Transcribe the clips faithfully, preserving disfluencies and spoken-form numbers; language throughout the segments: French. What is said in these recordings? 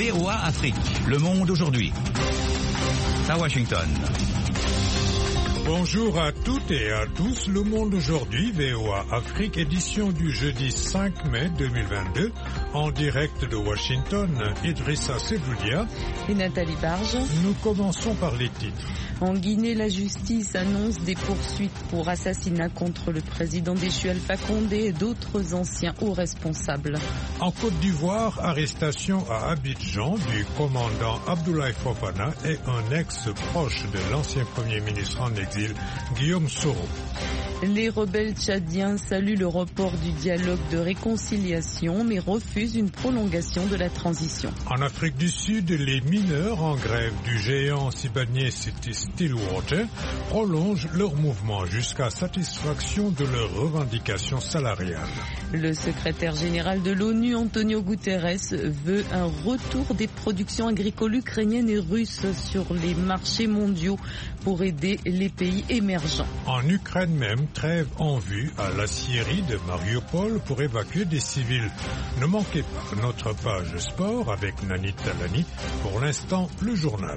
V O A Afrique, Le Monde aujourd'hui. À Washington. Bonjour à toutes et à tous, Le Monde aujourd'hui, V O A Afrique, édition du jeudi cinq mai deux mille vingt-deux, en direct de Washington, Idrissa Seloudia et Nathalie Barge. Nous commençons par les titres. En Guinée, la justice annonce des poursuites pour assassinat contre le président déchu Alpha Condé et d'autres anciens hauts responsables. En Côte d'Ivoire, arrestation à Abidjan du commandant Abdoulaye Fofana et un ex-proche de l'ancien Premier ministre en exil, Guillaume Soro. Les rebelles tchadiens saluent le report du dialogue de réconciliation mais refusent une prolongation de la transition. En Afrique du Sud, les mineurs en grève du géant Sibanye Stillwater prolongent leur mouvement jusqu'à satisfaction de leurs revendications salariales. Le secrétaire général de l'ONU, Antonio Guterres, veut un retour des productions agricoles ukrainiennes et russes sur les marchés mondiaux pour aider les pays émergents. En Ukraine même, trêve en vue à la Syrie de Mariupol pour évacuer des civils. Ne manquez pas notre page sport avec Nani Talani. Pour l'instant, le journal.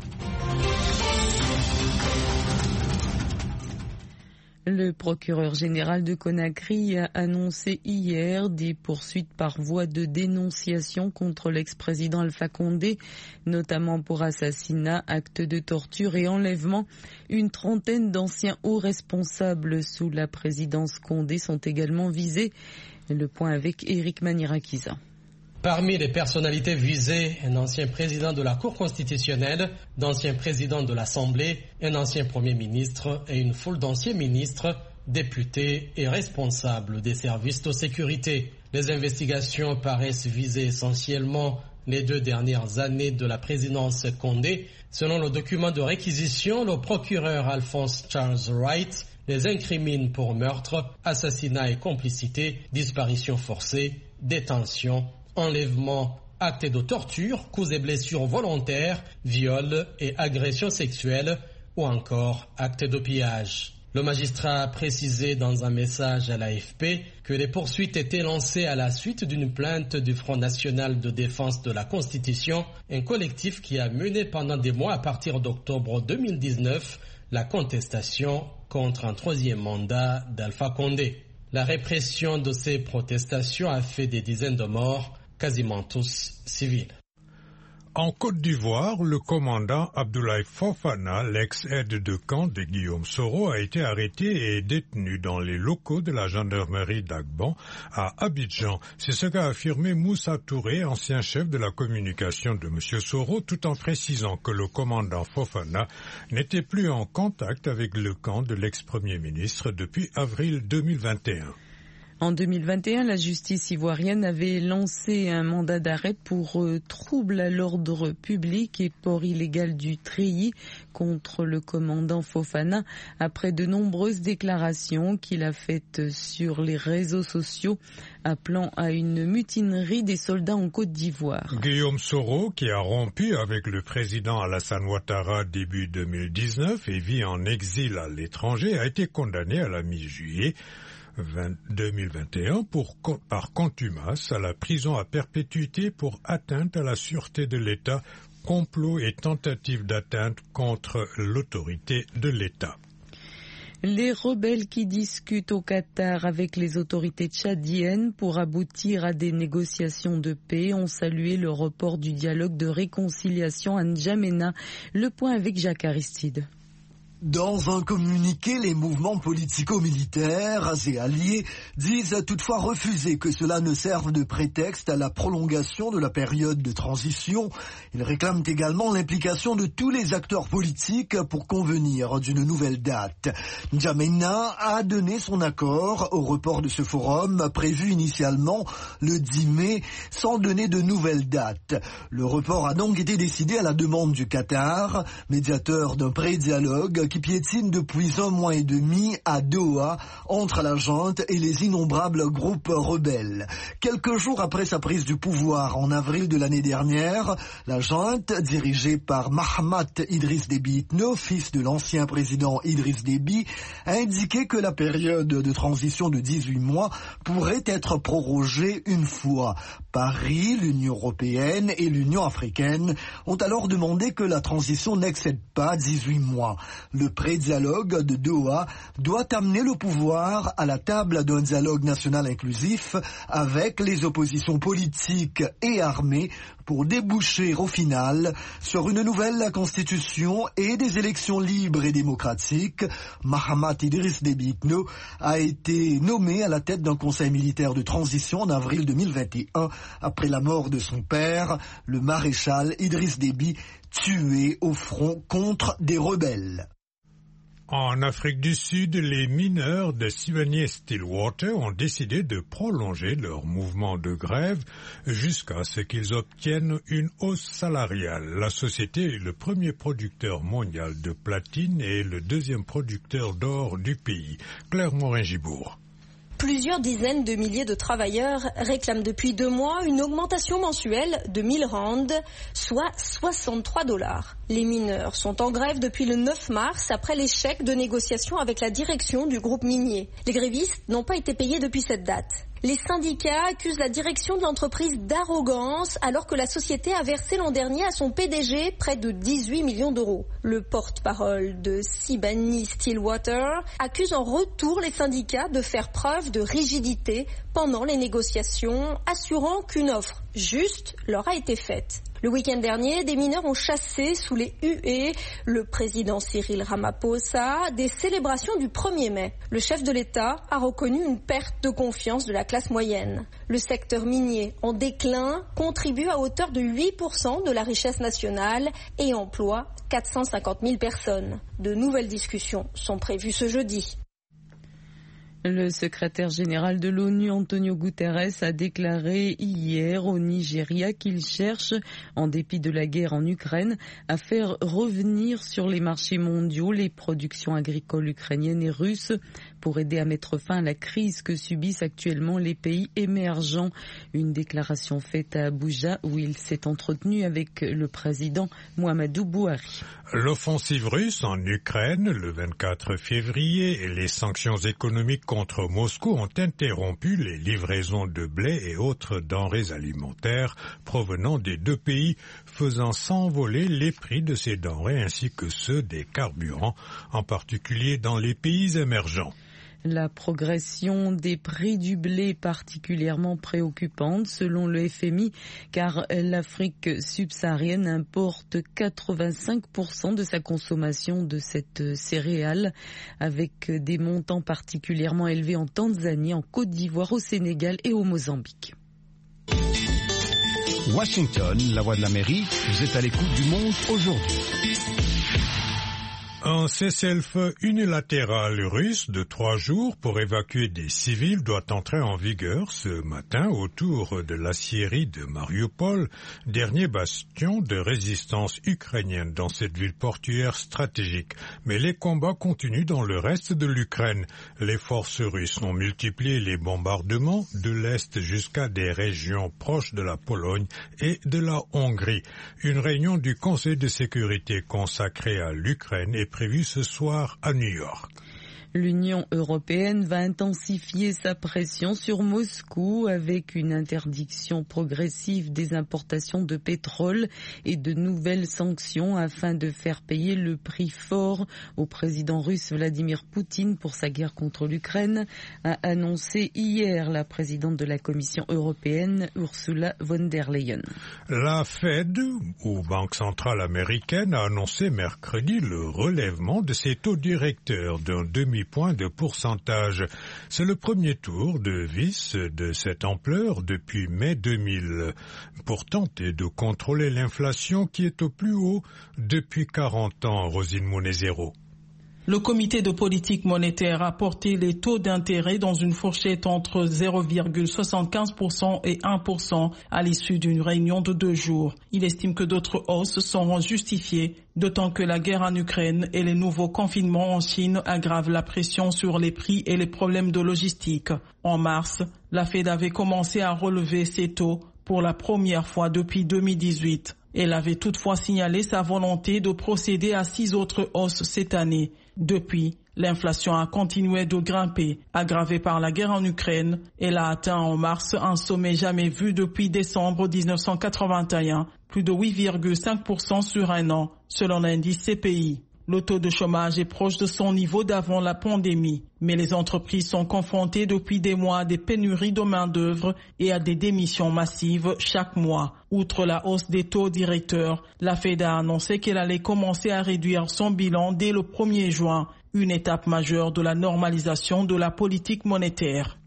Le procureur général de Conakry a annoncé hier des poursuites par voie de dénonciation contre l'ex-président Alpha Condé, notamment pour assassinat, actes de torture et enlèvement. Une trentaine d'anciens hauts responsables sous la présidence Condé sont également visés. Le point avec Eric Manirakiza. Parmi les personnalités visées, un ancien président de la Cour constitutionnelle, d'anciens présidents de l'Assemblée, un ancien Premier ministre et une foule d'anciens ministres, députés et responsables des services de sécurité. Les investigations paraissent viser essentiellement les deux dernières années de la présidence Condé. Selon le document de réquisition, le procureur Alphonse Charles Wright les incrimine pour meurtre, assassinat et complicité, disparition forcée, détention, enlèvement, actes de torture, coups et blessures volontaires, viols et agressions sexuelles ou encore actes de pillage. Le magistrat a précisé dans un message à l'A F P que les poursuites étaient lancées à la suite d'une plainte du Front national de défense de la Constitution, un collectif qui a mené pendant des mois à partir d'octobre deux mille dix-neuf la contestation contre un troisième mandat d'Alpha Condé. La répression de ces protestations a fait des dizaines de morts, quasiment tous civils. En Côte d'Ivoire, le commandant Abdoulaye Fofana, l'ex-aide de camp de Guillaume Soro, a été arrêté et détenu dans les locaux de la gendarmerie d'Agban à Abidjan. C'est ce qu'a affirmé Moussa Touré, ancien chef de la communication de M. Soro, tout en précisant que le commandant Fofana n'était plus en contact avec le camp de l'ex-premier ministre depuis avril deux mille vingt et un. En deux mille vingt et un, la justice ivoirienne avait lancé un mandat d'arrêt pour euh, trouble à l'ordre public et port illégal du treillis contre le commandant Fofana après de nombreuses déclarations qu'il a faites sur les réseaux sociaux appelant à une mutinerie des soldats en Côte d'Ivoire. Guillaume Soro, qui a rompu avec le président Alassane Ouattara début deux mille dix-neuf et vit en exil à l'étranger, a été condamné à la mi-juillet deux mille vingt et un pour, par contumace à la prison à perpétuité pour atteinte à la sûreté de l'État, complot et tentative d'atteinte contre l'autorité de l'État. Les rebelles qui discutent au Qatar avec les autorités tchadiennes pour aboutir à des négociations de paix ont salué le report du dialogue de réconciliation à N'Djamena. Le point avec Jacques Aristide. Dans un communiqué, les mouvements politico-militaires et alliés disent toutefois refuser que cela ne serve de prétexte à la prolongation de la période de transition. Ils réclament également l'implication de tous les acteurs politiques pour convenir d'une nouvelle date. N'Djamena a donné son accord au report de ce forum prévu initialement le dix mai sans donner de nouvelle date. Le report a donc été décidé à la demande du Qatar, médiateur d'un pré-dialogue qui piétine depuis un mois et demi à Doha entre la junte et les innombrables groupes rebelles. Quelques jours après sa prise du pouvoir en avril de l'année dernière, la junte, dirigée par Mahamat Idriss Déby Itno, fils de l'ancien président Idriss Déby, a indiqué que la période de transition de dix-huit mois pourrait être prorogée une fois. Paris, l'Union européenne et l'Union africaine ont alors demandé que la transition n'excède pas dix-huit mois. Le pré-dialogue de Doha doit amener le pouvoir à la table d'un dialogue national inclusif avec les oppositions politiques et armées pour déboucher au final sur une nouvelle constitution et des élections libres et démocratiques. Mahamat Idriss Déby Itno a été nommé à la tête d'un conseil militaire de transition en avril deux mille vingt et un après la mort de son père, le maréchal Idriss Déby, tué au front contre des rebelles. En Afrique du Sud, les mineurs de Sibanye-Stillwater ont décidé de prolonger leur mouvement de grève jusqu'à ce qu'ils obtiennent une hausse salariale. La société est le premier producteur mondial de platine et le deuxième producteur d'or du pays. Claire Morin-Gibourg. Plusieurs dizaines de milliers de travailleurs réclament depuis deux mois une augmentation mensuelle de mille rands, soit soixante-trois dollars. Les mineurs sont en grève depuis le neuf mars après l'échec de négociations avec la direction du groupe minier. Les grévistes n'ont pas été payés depuis cette date. Les syndicats accusent la direction de l'entreprise d'arrogance alors que la société a versé l'an dernier à son P D G près de dix-huit millions d'euros. Le porte-parole de Sibanye-Stillwater accuse en retour les syndicats de faire preuve de rigidité pendant les négociations, assurant qu'une offre juste leur a été faite. Le week-end dernier, des mineurs ont chassé sous les huées le président Cyril Ramaphosa des célébrations du premier mai. Le chef de l'État a reconnu une perte de confiance de la classe moyenne. Le secteur minier en déclin contribue à hauteur de huit pour cent de la richesse nationale et emploie quatre cent cinquante mille personnes. De nouvelles discussions sont prévues ce jeudi. Le secrétaire général de l'ONU, Antonio Guterres, a déclaré hier au Nigeria qu'il cherche, en dépit de la guerre en Ukraine, à faire revenir sur les marchés mondiaux les productions agricoles ukrainiennes et russes pour aider à mettre fin à la crise que subissent actuellement les pays émergents. Une déclaration faite à Abuja où il s'est entretenu avec le président Muhammadu Buhari. L'offensive russe en Ukraine le vingt-quatre février et les sanctions économiques contre Moscou ont interrompu les livraisons de blé et autres denrées alimentaires provenant des deux pays, faisant s'envoler les prix de ces denrées ainsi que ceux des carburants, en particulier dans les pays émergents. La progression des prix du blé est particulièrement préoccupante selon le F M I car l'Afrique subsaharienne importe quatre-vingt-cinq pour cent de sa consommation de cette céréale avec des montants particulièrement élevés en Tanzanie, en Côte d'Ivoire, au Sénégal et au Mozambique. Washington, la voix de l'Amérique, vous êtes à l'écoute du monde aujourd'hui. Un cessez-le-feu unilatéral russe de trois jours pour évacuer des civils doit entrer en vigueur ce matin autour de l'aciérie de Mariupol, dernier bastion de résistance ukrainienne dans cette ville portuaire stratégique. Mais les combats continuent dans le reste de l'Ukraine. Les forces russes ont multiplié les bombardements de l'Est jusqu'à des régions proches de la Pologne et de la Hongrie. Une réunion du Conseil de sécurité consacrée à l'Ukraine est prévu ce soir à New York. L'Union européenne va intensifier sa pression sur Moscou avec une interdiction progressive des importations de pétrole et de nouvelles sanctions afin de faire payer le prix fort au président russe Vladimir Poutine pour sa guerre contre l'Ukraine, a annoncé hier la présidente de la Commission européenne Ursula von der Leyen. La Fed, ou Banque centrale américaine, a annoncé mercredi le relèvement de ses taux directeurs d'un demi point de pourcentage. C'est le premier tour de vis de cette ampleur depuis mai deux mille pour tenter de contrôler l'inflation qui est au plus haut depuis quarante ans, Rosine Monezero. Le comité de politique monétaire a porté les taux d'intérêt dans une fourchette entre zéro virgule soixante-quinze pour cent et un pour cent à l'issue d'une réunion de deux jours. Il estime que d'autres hausses seront justifiées, d'autant que la guerre en Ukraine et les nouveaux confinements en Chine aggravent la pression sur les prix et les problèmes de logistique. En mars, la Fed avait commencé à relever ses taux pour la première fois depuis deux mille dix-huit. Elle avait toutefois signalé sa volonté de procéder à six autres hausses cette année. Depuis, l'inflation a continué de grimper, aggravée par la guerre en Ukraine. Elle a atteint en mars un sommet jamais vu depuis décembre mille neuf cent quatre-vingt-un, plus de huit virgule cinq pour cent sur un an, selon l'indice C P I. Le taux de chômage est proche de son niveau d'avant la pandémie, mais les entreprises sont confrontées depuis des mois à des pénuries de main-d'œuvre et à des démissions massives chaque mois. Outre la hausse des taux directeurs, la Fed a annoncé qu'elle allait commencer à réduire son bilan dès le premier juin, une étape majeure de la normalisation de la politique monétaire.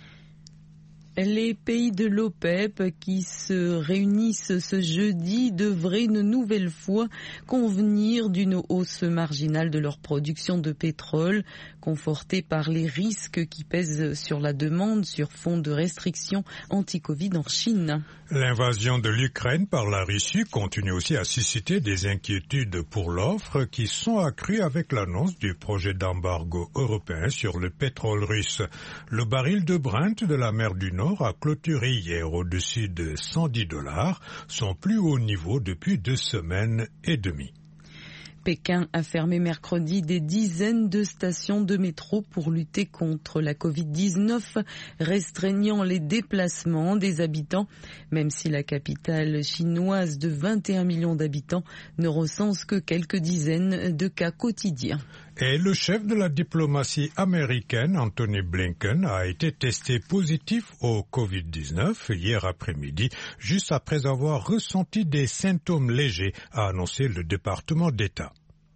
Les pays de l'OPEP qui se réunissent ce jeudi devraient une nouvelle fois convenir d'une hausse marginale de leur production de pétrole, confortée par les risques qui pèsent sur la demande sur fond de restrictions anti-Covid en Chine. L'invasion de l'Ukraine par la Russie continue aussi à susciter des inquiétudes pour l'offre qui sont accrues avec l'annonce du projet d'embargo européen sur le pétrole russe. Le baril de Brent de la mer du Nord a clôturé hier au-dessus de cent dix dollars, son plus haut niveau depuis deux semaines et demie. Pékin a fermé mercredi des dizaines de stations de métro pour lutter contre la covid dix-neuf, restreignant les déplacements des habitants, même si la capitale chinoise de vingt et un millions d'habitants ne recense que quelques dizaines de cas quotidiens. Et le chef de la diplomatie américaine, Anthony Blinken, a été testé positif au covid dix-neuf hier après-midi, juste après avoir ressenti des symptômes légers, a annoncé le département d'État.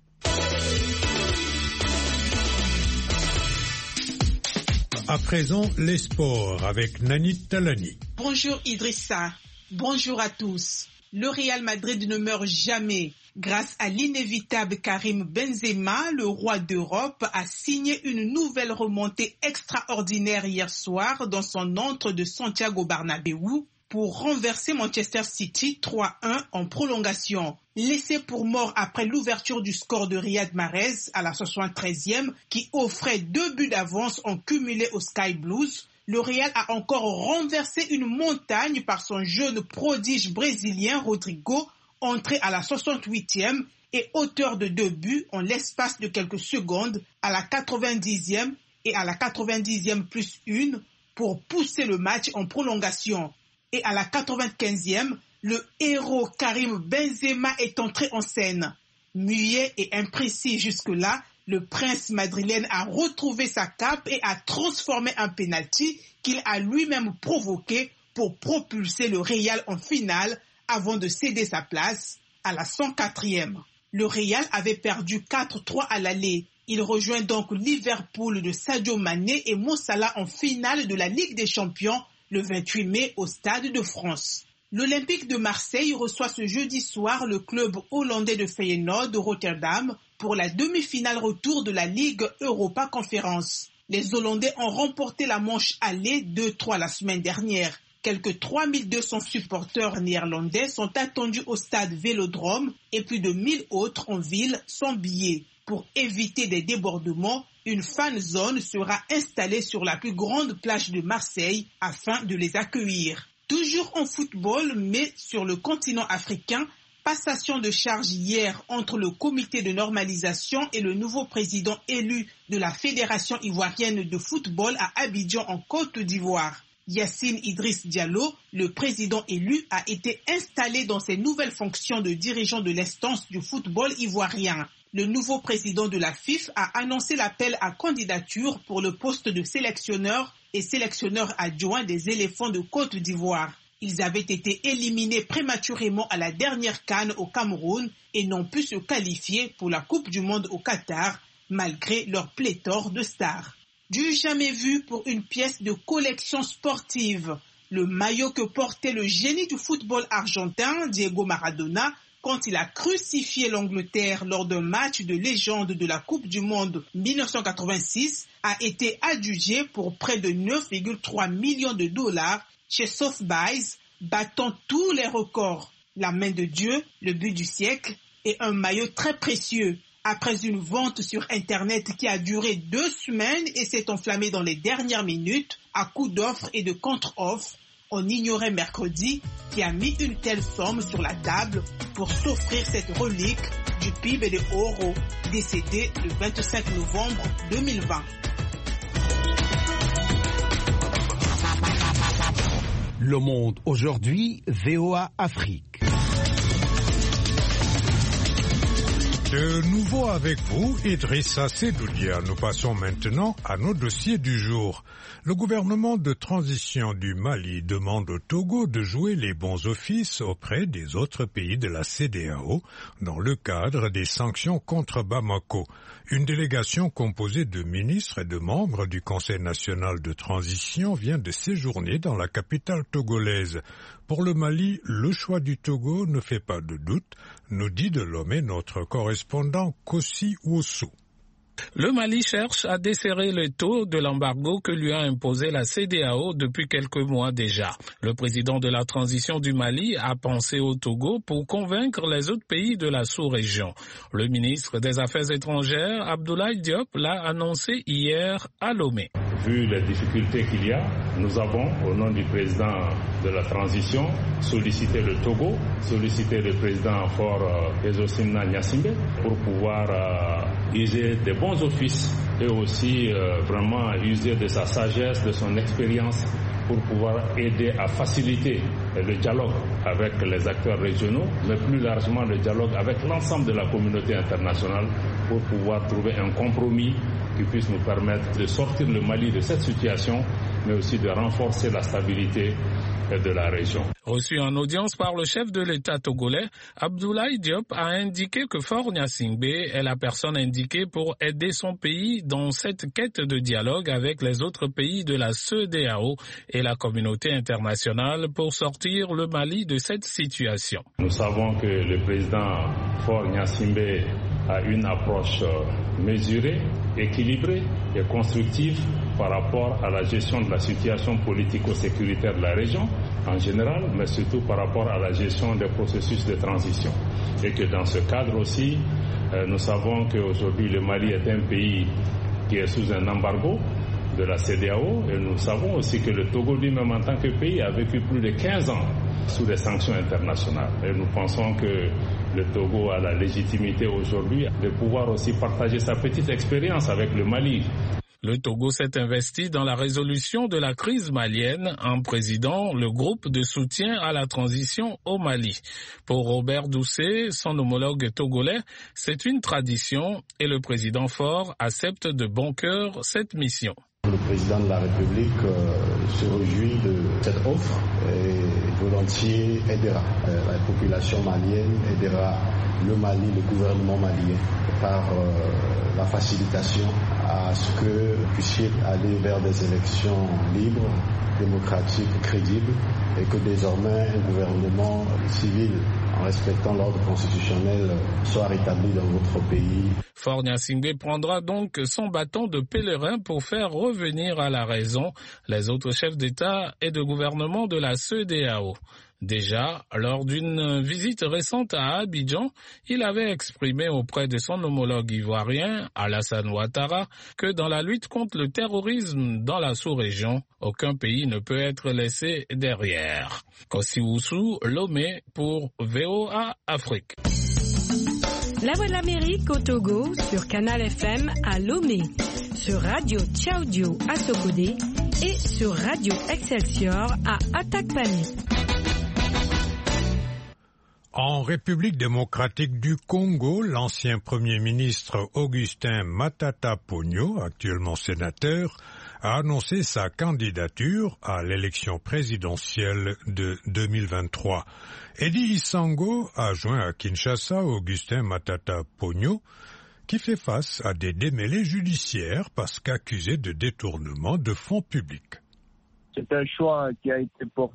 À présent, les sports avec Nani Talani. Bonjour Idrissa, bonjour à tous. Le Real Madrid ne meurt jamais. Grâce à l'inévitable Karim Benzema, le roi d'Europe a signé une nouvelle remontée extraordinaire hier soir dans son antre de Santiago Bernabéu pour renverser Manchester City trois un en prolongation. Laissé pour mort après l'ouverture du score de Riyad Mahrez à la soixante-treizième qui offrait deux buts d'avance en cumulé aux Sky Blues, le Real a encore renversé une montagne par son jeune prodige brésilien Rodrigo, entré à la soixante-huitième et auteur de deux buts en l'espace de quelques secondes à la quatre-vingt-dixième et à la quatre-vingt-dixième plus une pour pousser le match en prolongation. Et à la quatre-vingt-quinzième, le héros Karim Benzema est entré en scène. Muet et imprécis jusque-là, le prince madrilène a retrouvé sa cape et a transformé un penalty qu'il a lui-même provoqué pour propulser le Real en finale avant de céder sa place à la cent quatrième. Le Real avait perdu quatre trois à l'aller. Il rejoint donc Liverpool de Sadio Mané et Mo Salah en finale de la Ligue des Champions le vingt-huit mai au Stade de France. L'Olympique de Marseille reçoit ce jeudi soir le club hollandais de Feyenoord de Rotterdam pour la demi-finale retour de la Ligue Europa Conférence. Les Hollandais ont remporté la manche aller deux trois la semaine dernière. Quelques trois mille deux cents supporters néerlandais sont attendus au stade Vélodrome et plus de mille autres en ville sans billets. Pour éviter des débordements, une fan zone sera installée sur la plus grande plage de Marseille afin de les accueillir. Toujours en football, mais sur le continent africain, passation de charge hier entre le comité de normalisation et le nouveau président élu de la Fédération ivoirienne de football à Abidjan en Côte d'Ivoire. Yacine Idriss Diallo, le président élu, a été installé dans ses nouvelles fonctions de dirigeant de l'instance du football ivoirien. Le nouveau président de la F I F a annoncé l'appel à candidature pour le poste de sélectionneur et sélectionneur adjoint des éléphants de Côte d'Ivoire. Ils avaient été éliminés prématurément à la dernière CAN au Cameroun et n'ont pu se qualifier pour la Coupe du Monde au Qatar, malgré leur pléthore de stars. Du jamais vu pour une pièce de collection sportive. Le maillot que portait le génie du football argentin, Diego Maradona, quand il a crucifié l'Angleterre lors d'un match de légende de la Coupe du Monde mille neuf cent quatre-vingt-six, a été adjugé pour près de neuf virgule trois millions de dollars chez Sotheby's, battant tous les records. La main de Dieu, le but du siècle et un maillot très précieux. Après une vente sur Internet qui a duré deux semaines et s'est enflammée dans les dernières minutes, à coups d'offres et de contre-offres, on ignorait mercredi qui a mis une telle somme sur la table pour s'offrir cette relique du P I B de Oro, décédé le vingt-cinq novembre deux mille vingt. Le Monde aujourd'hui, V O A Afrique. De nouveau avec vous, Idrissa Sedoudia. Nous passons maintenant à nos dossiers du jour. Le gouvernement de transition du Mali demande au Togo de jouer les bons offices auprès des autres pays de la C E D E A O dans le cadre des sanctions contre Bamako. Une délégation composée de ministres et de membres du Conseil national de transition vient de séjourner dans la capitale togolaise. Pour le Mali, le choix du Togo ne fait pas de doute, nous dit de Lomé notre correspondant Kossi Ouossou. Le Mali cherche à desserrer le taux de l'embargo que lui a imposé la C E D E A O depuis quelques mois déjà. Le président de la transition du Mali a pensé au Togo pour convaincre les autres pays de la sous-région. Le ministre des Affaires étrangères, Abdoulaye Diop, l'a annoncé hier à Lomé. Vu les difficultés qu'il y a, nous avons, au nom du président de la transition, sollicité le Togo, sollicité le président Faure Ezosimna Gnassingbé pour pouvoir euh, user des bons offices et aussi euh, vraiment user de sa sagesse, de son expérience pour pouvoir aider à faciliter le dialogue avec les acteurs régionaux, mais plus largement le dialogue avec l'ensemble de la communauté internationale pour pouvoir trouver un compromis qui puisse nous permettre de sortir le Mali de cette situation, mais aussi de renforcer la stabilité de la région. Reçu en audience par le chef de l'État togolais, Abdoulaye Diop a indiqué que Faure Gnassingbé est la personne indiquée pour aider son pays dans cette quête de dialogue avec les autres pays de la C E D E A O et la communauté internationale pour sortir le Mali de cette situation. Nous savons que le président Faure Gnassingbé a une approche mesurée, équilibrée et constructive par rapport à la gestion de la situation politico-sécuritaire de la région en général, mais surtout par rapport à la gestion des processus de transition. Et que dans ce cadre aussi, euh, nous savons qu'aujourd'hui le Mali est un pays qui est sous un embargo de la C E D E A O et nous savons aussi que le Togo lui-même en tant que pays a vécu plus de quinze ans sous des sanctions internationales. Et nous pensons que le Togo a la légitimité aujourd'hui de pouvoir aussi partager sa petite expérience avec le Mali. Le Togo s'est investi dans la résolution de la crise malienne en présidant le groupe de soutien à la transition au Mali. Pour Robert Doucet, son homologue togolais, c'est une tradition et le président Faure accepte de bon cœur cette mission. Le président de la République euh, se réjouit de cette offre et volontiers aidera. Euh, la population malienne aidera le Mali, le gouvernement malien, par euh, la facilitation à ce que vous puissiez aller vers des élections libres, démocratiques, crédibles, et que désormais un gouvernement civil, en respectant l'ordre constitutionnel, soit rétabli dans votre pays. Faure Gnassingbé prendra donc son bâton de pèlerin pour faire revenir à la raison les autres chefs d'État et de gouvernement de la C E D E A O. Déjà, lors d'une visite récente à Abidjan, il avait exprimé auprès de son homologue ivoirien, Alassane Ouattara, que dans la lutte contre le terrorisme dans la sous-région, aucun pays ne peut être laissé derrière. Kossi Ouossou, Lomé pour V O A Afrique. La Voix de l'Amérique au Togo sur Canal F M à Lomé, sur Radio Tchaoudio à Sokodé et sur Radio Excelsior à Atakpani. En République démocratique du Congo, l'ancien Premier ministre Augustin Matata Ponyo, actuellement sénateur, a annoncé sa candidature à l'élection présidentielle de deux mille vingt-trois. Eddie Isango a joint à Kinshasa Augustin Matata Ponyo, qui fait face à des démêlés judiciaires parce qu'accusé de détournement de fonds publics. C'est un choix qui a été porté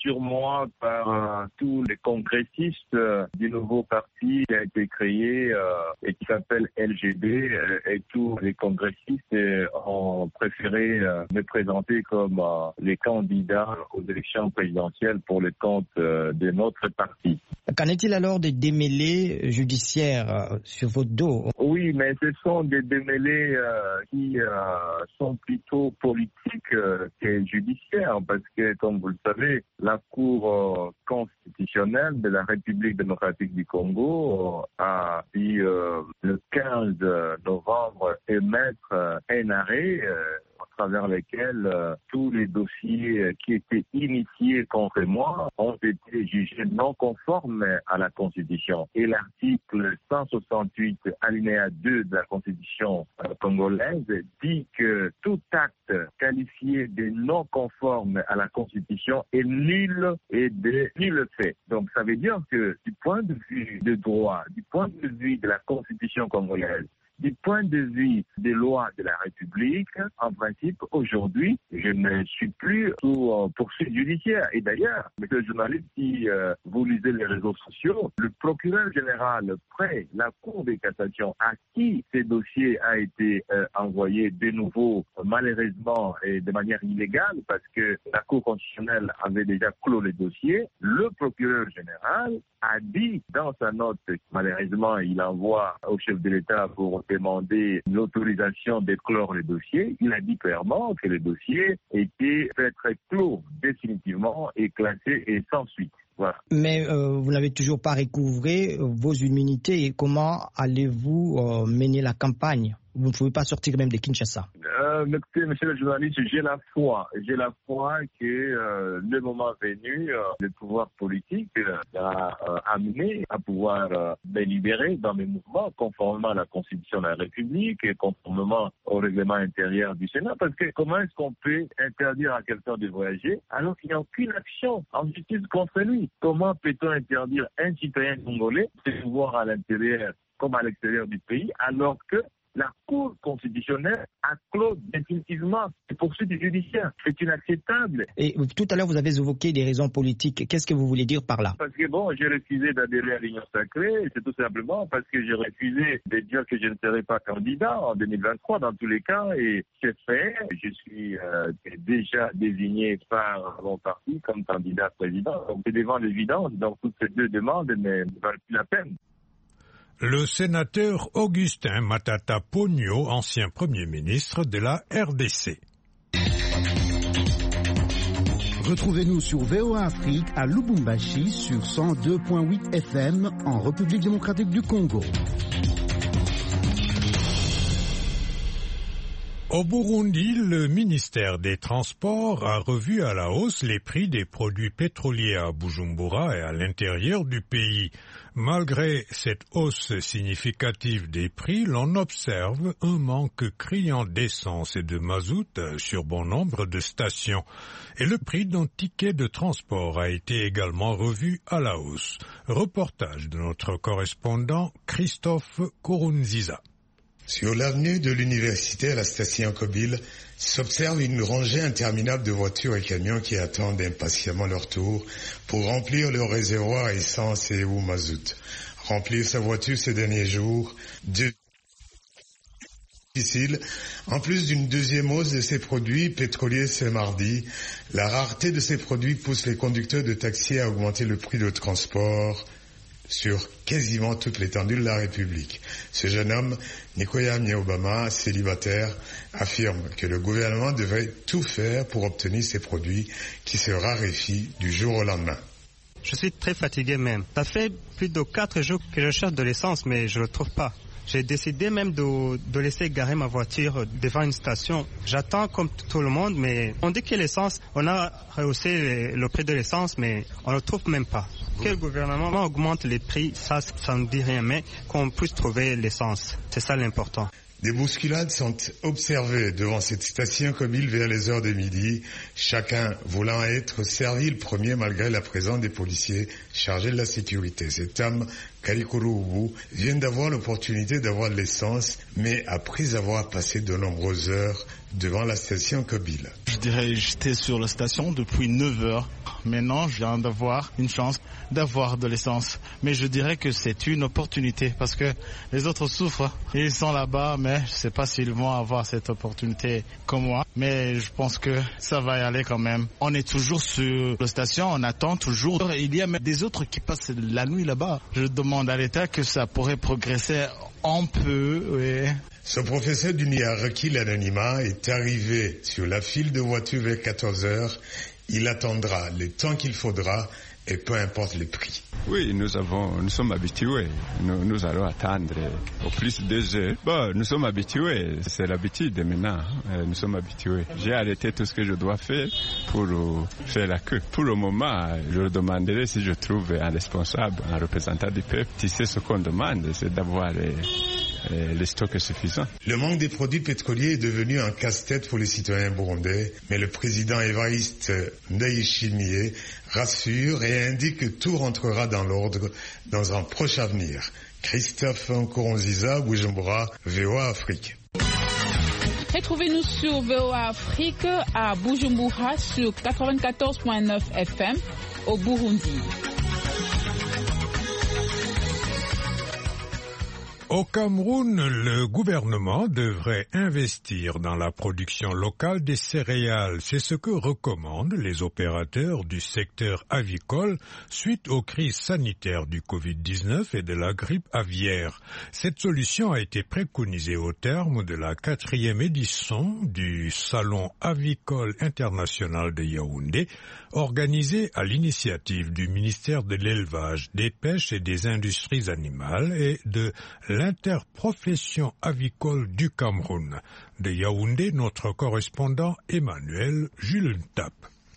surmoi par euh, tous les congressistes euh, du nouveau parti qui a été créé euh, et qui s'appelle L G D euh, et tous les congressistes euh, ont préféré euh, me présenter comme euh, les candidats aux élections présidentielles pour le compte euh, de notre parti. Qu'en est-il alors des démêlés judiciaires euh, sur votre dos? Oui, mais ce sont des démêlés euh, qui euh, sont plutôt politiques euh, que judiciaires, parce que, comme vous le savez, la Cour euh, constitutionnelle de la République démocratique du Congo euh, a pu euh, le quinze novembre émettre euh, un arrêt euh, à travers lequel euh, tous les dossiers qui étaient initiés contre moi ont été jugés non conformes à la Constitution. Et l'article cent soixante-huit, alinéa deux de la Constitution euh, congolaise dit que tout acte qualifié de non conforme à la Constitution est nul et de nul fait. Donc ça veut dire que du point de vue de droit, du point de vue de la Constitution congolaise, du point de vue des lois de la République, en principe, aujourd'hui, je ne suis plus sous euh, poursuite judiciaire. Et d'ailleurs, monsieur le journaliste, si euh, vous lisez les réseaux sociaux, le procureur général près la Cour de cassation à qui ces dossiers a été euh, envoyé de nouveau, malheureusement et de manière illégale, parce que la Cour constitutionnelle avait déjà clos les dossiers, le procureur général a dit dans sa note, malheureusement, il envoie au chef de l'État pour demander l'autorisation de clore les dossiers. Il a dit clairement que les dossiers étaient fait très clos définitivement et classés et sans suite. Voilà. Mais euh, vous n'avez toujours pas recouvré vos immunités. Et comment allez-vous euh, mener la campagne? Vous ne pouvez pas sortir même de Kinshasa. Euh, écoutez, monsieur le journaliste, j'ai la foi. J'ai la foi que euh, le moment venu, euh, le pouvoir politique euh, a euh, amené à pouvoir euh, me libérer dans mes mouvements conformément à la Constitution de la République et conformément au règlement intérieur du Sénat. Parce que comment est-ce qu'on peut interdire à quelqu'un de voyager alors qu'il n'y a aucune action en justice contre lui? Comment peut-on interdire un citoyen congolais de pouvoir à l'intérieur comme à l'extérieur du pays alors que la Cour constitutionnelle a clos définitivement les poursuites judiciaires? C'est inacceptable. Et tout à l'heure, vous avez évoqué des raisons politiques. Qu'est-ce que vous voulez dire par là? Parce que bon, j'ai refusé d'adhérer à l'Union sacrée. C'est tout simplement parce que j'ai refusé de dire que je ne serai pas candidat en deux mille vingt-trois dans tous les cas. Et c'est fait. Je suis euh, déjà désigné par mon parti comme candidat président. Donc c'est devant l'évidence. Donc toutes ces deux demandes ne valent plus la peine. Le sénateur Augustin Matata Pogno, ancien Premier ministre de la R D C. Retrouvez-nous sur V O A Afrique à Lubumbashi sur cent deux point huit F M en République démocratique du Congo. Au Burundi, le ministère des Transports a revu à la hausse les prix des produits pétroliers à Bujumbura et à l'intérieur du pays. Malgré cette hausse significative des prix, l'on observe un manque criant d'essence et de mazout sur bon nombre de stations. Et le prix d'un ticket de transport a été également revu à la hausse. Reportage de notre correspondant Christophe Kurunziza. Sur l'avenue de l'université à la station Kobile, s'observe une rangée interminable de voitures et camions qui attendent impatiemment leur tour pour remplir leur réservoir à essence et ou mazout. Remplir sa voiture ces derniers jours, deux difficile. En plus d'une deuxième hausse de ces produits pétroliers ce mardi, la rareté de ces produits pousse les conducteurs de taxi à augmenter le prix de transport sur quasiment toute l'étendue de la République. Ce jeune homme, Nicoya Obama, célibataire, affirme que le gouvernement devrait tout faire pour obtenir ces produits qui se raréfient du jour au lendemain. Je suis très fatigué même. Ça fait plus de quatre jours que je cherche de l'essence, mais je ne le trouve pas. J'ai décidé même de, de laisser garer ma voiture devant une station. J'attends comme tout le monde, mais on dit que l'essence, on a rehaussé le, le prix de l'essence, mais on ne le trouve même pas. Que le gouvernement augmente les prix, ça, ça ne dit rien, mais qu'on puisse trouver l'essence. C'est ça l'important. Des bousculades sont observées devant cette station Kobile vers les heures de midi, chacun voulant être servi le premier malgré la présence des policiers chargés de la sécurité. Cet homme, Karikuru Ubu, vient d'avoir l'opportunité d'avoir de l'essence, mais après avoir passé de nombreuses heures devant la station Kobile. Je dirais j'étais sur la station depuis neuf heures, Maintenant, je viens d'avoir une chance d'avoir de l'essence. Mais je dirais que c'est une opportunité parce que les autres souffrent. Ils sont là-bas, mais je ne sais pas s'ils vont avoir cette opportunité comme moi. Mais je pense que ça va y aller quand même. On est toujours sur la station, on attend toujours. Il y a même des autres qui passent la nuit là-bas. Je demande à l'État que ça pourrait progresser un peu, oui. Ce professeur du N I A requis l'anonymat est arrivé sur la file de voitures vers quatorze heures. Il attendra le temps qu'il faudra et peu importe le prix. Oui, nous avons, nous sommes habitués. Nous, nous allons attendre au plus de deux heures. Bon, nous sommes habitués. C'est l'habitude maintenant. Nous sommes habitués. J'ai arrêté tout ce que je dois faire pour faire la queue. Pour le moment, je demanderai si je trouve un responsable, un représentant du peuple. Tu sais ce qu'on demande, c'est d'avoir les stocks suffisants. Le manque des produits pétroliers est devenu un casse-tête pour les citoyens burundais, mais le président Évariste Ndayishimiye rassure et indique que tout rentrera dans l'ordre dans un proche avenir. Christophe Nkurunziza, Bujumbura, V O A Afrique. Retrouvez-nous sur V O A Afrique à Bujumbura sur quatre-vingt-quatorze virgule neuf F M au Burundi. Au Cameroun, le gouvernement devrait investir dans la production locale des céréales. C'est ce que recommandent les opérateurs du secteur avicole suite aux crises sanitaires du covid dix-neuf et de la grippe aviaire. Cette solution a été préconisée au terme de la quatrième édition du Salon avicole international de Yaoundé, organisé à l'initiative du ministère de l'Élevage, des Pêches et des Industries animales et de l'interprofession avicole du Cameroun. De Yaoundé, notre correspondant Emmanuel Julentap.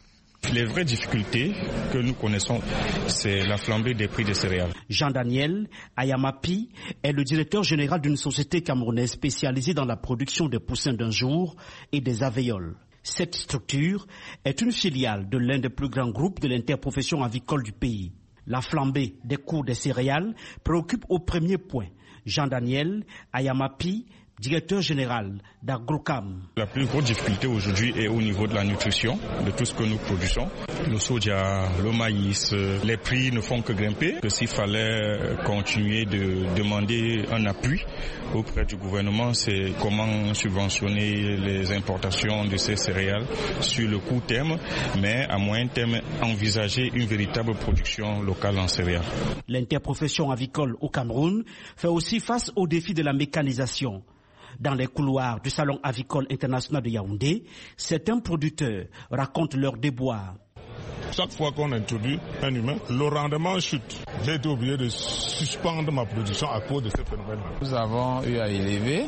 Les vraies difficultés que nous connaissons, c'est la flambée des prix des céréales. Jean-Daniel Ayamapi est le directeur général d'une société camerounaise spécialisée dans la production des poussins d'un jour et des avéoles. Cette structure est une filiale de l'un des plus grands groupes de l'interprofession avicole du pays. La flambée des cours des céréales préoccupe au premier point Jean-Daniel Ayamapi, directeur général d'Agrocam. La plus grosse difficulté aujourd'hui est au niveau de la nutrition de tout ce que nous produisons. Le soja, le maïs, les prix ne font que grimper. S'il fallait continuer de demander un appui auprès du gouvernement, c'est comment subventionner les importations de ces céréales sur le court terme, mais à moyen terme, envisager une véritable production locale en céréales. L'interprofession avicole au Cameroun fait aussi face au défi de la mécanisation. Dans les couloirs du Salon avicole international de Yaoundé, certains producteurs racontent leurs déboires. Chaque fois qu'on introduit un humain, le rendement chute. J'ai été obligé de suspendre ma production à cause de ce phénomène. Nous avons eu à élever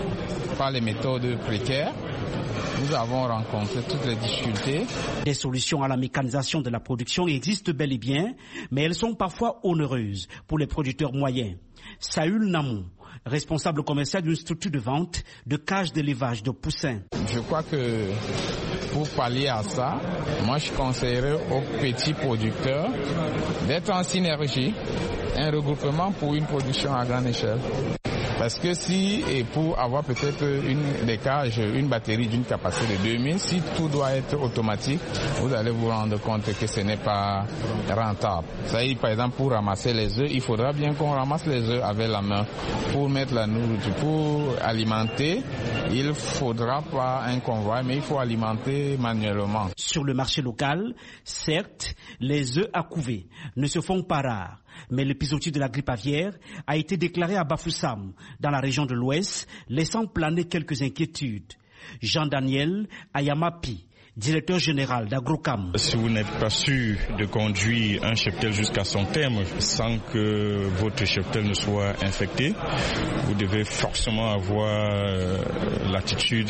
par les méthodes précaires. Nous avons rencontré toutes les difficultés. Des solutions à la mécanisation de la production existent bel et bien, mais elles sont parfois onéreuses pour les producteurs moyens. Saül Namou, responsable commercial d'une structure de vente de cages d'élevage de poussins. Je crois que pour pallier à ça, moi je conseillerais aux petits producteurs d'être en synergie, un regroupement pour une production à grande échelle. Parce que si, et pour avoir peut-être une des cages, une batterie d'une capacité de deux mille, si tout doit être automatique, vous allez vous rendre compte que ce n'est pas rentable. Ça y est, par exemple, pour ramasser les œufs, il faudra bien qu'on ramasse les œufs avec la main. Pour mettre la nourriture, pour alimenter, il faudra pas un convoi, mais il faut alimenter manuellement. Sur le marché local, certes, les œufs à couver ne se font pas rares. Mais l'épisode de la grippe aviaire a été déclaré à Bafoussam, dans la région de l'Ouest, laissant planer quelques inquiétudes. Jean-Daniel Ayamapi, directeur général d'Agrocam. Si vous n'êtes pas sûr de conduire un cheptel jusqu'à son terme sans que votre cheptel ne soit infecté, vous devez forcément avoir euh, l'attitude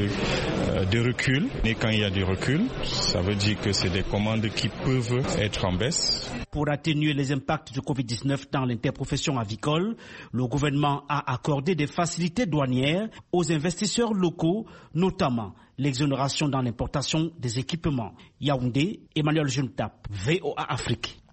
de, de recul. Et quand il y a du recul, ça veut dire que c'est des commandes qui peuvent être en baisse. Pour atténuer les impacts du covid dix-neuf dans l'interprofession avicole, le gouvernement a accordé des facilités douanières aux investisseurs locaux, notamment l'exonération dans l'importation des équipements. Yaoundé, Emmanuel Juntap, V O A Afrique.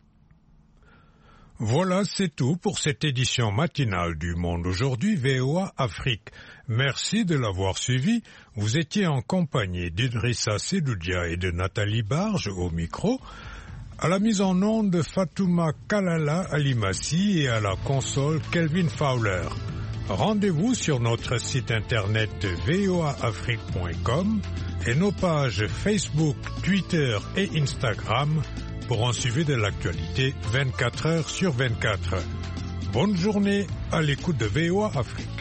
Voilà, c'est tout pour cette édition matinale du Monde aujourd'hui, V O A Afrique. Merci de l'avoir suivi. Vous étiez en compagnie d'Idrissa Sedoudia et de Nathalie Barge au micro. À la mise en onde, Fatouma Kalala Alimassi et à la console, Kelvin Fowler. Rendez-vous sur notre site internet v o a afrique point com et nos pages Facebook, Twitter et Instagram pour en suivre de l'actualité vingt-quatre heures sur vingt-quatre. Bonne journée à l'écoute de V O A Afrique.